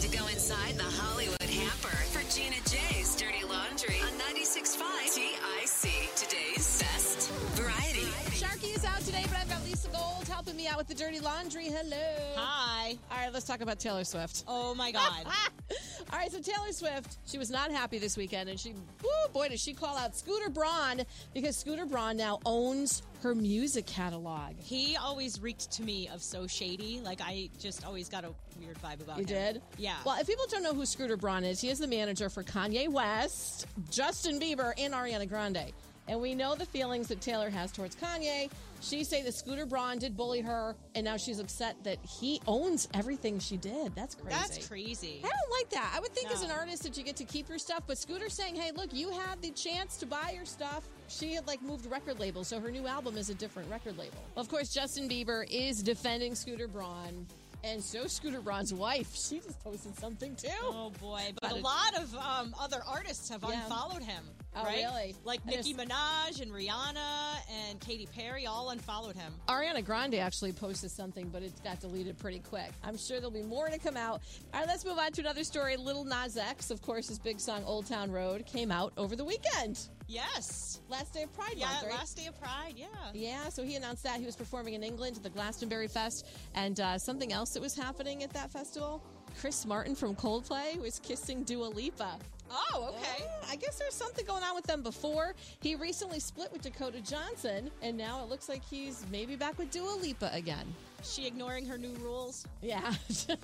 to go inside the Hollywood hamper for Gina J's Dirty Laundry on 96.5 TIC. Today's best variety. Sharky is out today, but I've got Lisa Gold helping me out with the dirty laundry. Hello. Hi. All right, let's talk about Taylor Swift. Oh, my God. All right, so Taylor Swift, she was not happy this weekend, and boy, did she call out Scooter Braun, because Scooter Braun now owns her music catalog. He always reeked to me of so shady. Like, I just always got a weird vibe about him. You did? Yeah. Well, if people don't know who Scooter Braun is, he is the manager for Kanye West, Justin Bieber, and Ariana Grande. And we know the feelings that Taylor has towards Kanye. She say that Scooter Braun did bully her, and now she's upset that he owns everything she did. That's crazy. That's crazy. I don't like that. I would think as an No. artist that you get to keep your stuff, but Scooter's saying, hey, look, you had the chance to buy your stuff. She had, moved record labels, so her new album is a different record label. Well, of course, Justin Bieber is defending Scooter Braun. And so Scooter Braun's wife, she just posted something too. Oh, boy. But a lot of other artists have unfollowed him. Oh, right? really? Like Nicki Minaj and Rihanna and Katy Perry all unfollowed him. Ariana Grande actually posted something, but it got deleted pretty quick. I'm sure there'll be more to come out. All right, let's move on to another story. Lil Nas X, of course, his big song Old Town Road came out over the weekend. Yes. Last day of Pride Yeah, Month, right? last day of Pride, yeah. Yeah, so he announced that he was performing in England at the Glastonbury Fest, and something else that was happening at that festival. Chris Martin from Coldplay was kissing Dua Lipa. Oh, okay. Yeah, I guess there's something going on with them before. He recently split with Dakota Johnson, and now it looks like he's maybe back with Dua Lipa again. She ignoring her new rules? Yeah.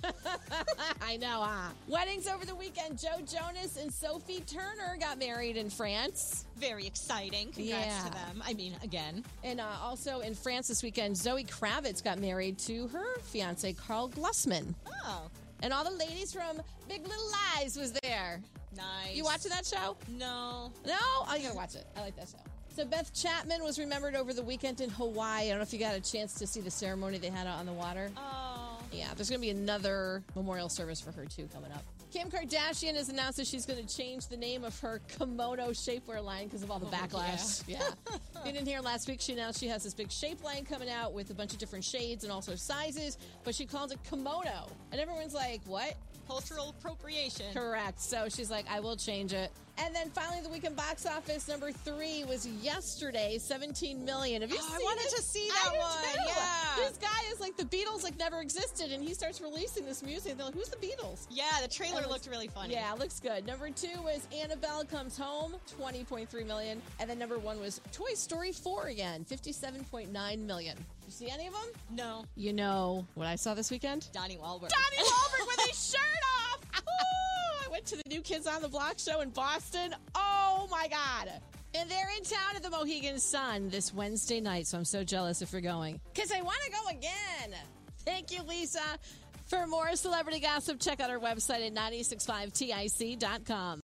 I know, huh? Weddings over the weekend. Joe Jonas and Sophie Turner got married in France. Very exciting. Congrats to them. I mean, again. And also in France this weekend, Zoe Kravitz got married to her fiance, Carl Glussman. Oh. And all the ladies from Big Little Lies was there. Nice. You watching that show? No. No? Oh, you gotta watch it. I like that show. So Beth Chapman was remembered over the weekend in Hawaii. I don't know if you got a chance to see the ceremony they had out on the water. Oh. Yeah, there's going to be another memorial service for her, too, coming up. Kim Kardashian has announced that she's going to change the name of her kimono shapewear line because of all the backlash. Yeah. If you didn't hear last week, she announced she has this big shape line coming out with a bunch of different shades and also sizes, but she calls it kimono. And everyone's like, what? Cultural appropriation. Correct. So she's like, I will change it. And then finally, the weekend box office number 3 was yesterday, 17 million. Have you seen I wanted it? to see that one. Too. Yeah. This guy is like, the Beatles never existed, and he starts releasing this music. They're like, who's the Beatles? Yeah, the trailer looked really funny. Yeah, it looks good. Number 2 was Annabelle Comes Home, 20.3 million. And then number 1 was Toy Story 4 again, 57.9 million. You see any of them? No. You know what I saw this weekend? Donnie Wahlberg. Donnie Wahlberg with his shirt off. Ooh, I went to the New Kids on the Block show in Boston. Oh, my God. And they're in town at the Mohegan Sun this Wednesday night, so I'm so jealous if you're going. Because I want to go again. Thank you, Lisa. For more celebrity gossip, check out our website at 965tic.com.